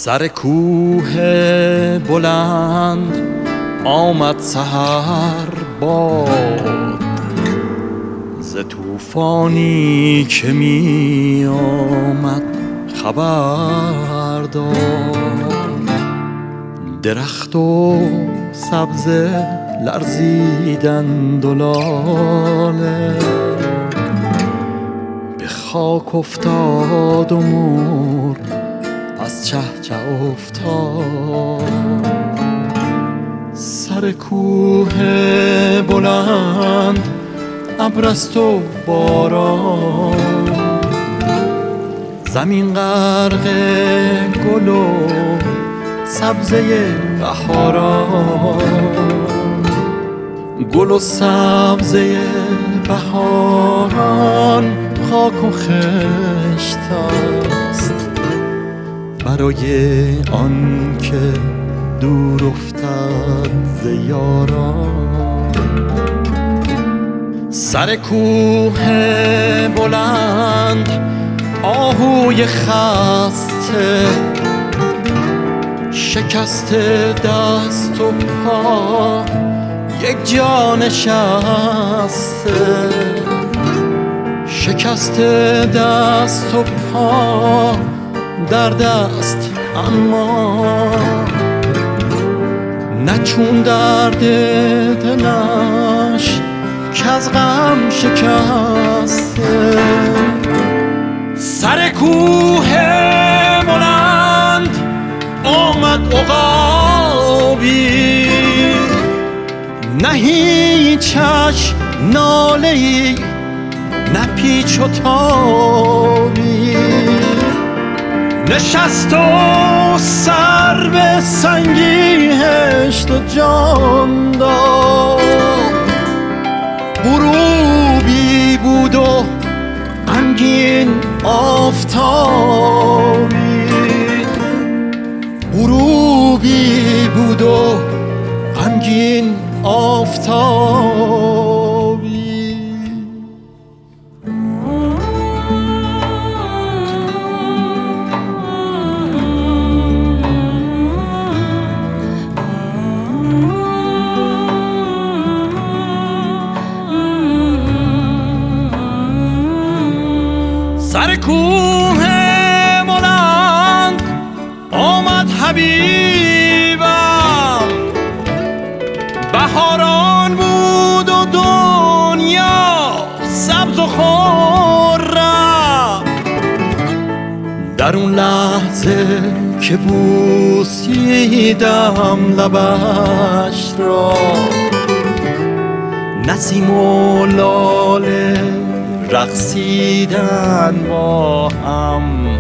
سر کوه بلند آمد سحر باد، ز طوفانی که می آمد خبر داد. درخت و سبزه لرزیدند و لاله، به خاک افتاد و مرغ از چهچه افتاد. سر کوه بلند ابر است و باران، زمین غرق گل و سبزه بهاران. گل و سبزه بهاران خاک و خشت است، برای آن که دور افتد ز یاران. سر کوه بلند آهوی خسته، شکسته دست و پا یک جا نشسته. شکسته دست و پا در دست اما نچون درد دلش که از غم شکسته. سر کوه بلند آمد عقابی، نه هیچش ناله‌ای نه پیچ و تابی. نشست و سر به سنگی هشت و جان داد. غروبی بود و غمگین آفتابی، غروبی بود و غمگین آفتابی. سر کوه بلند آمد حبیبم، بهاران بود و دنیا سبز و خرم. در اون لحظه که بوسیدم لبش را، نسیم و لاله رقصیدن با هم.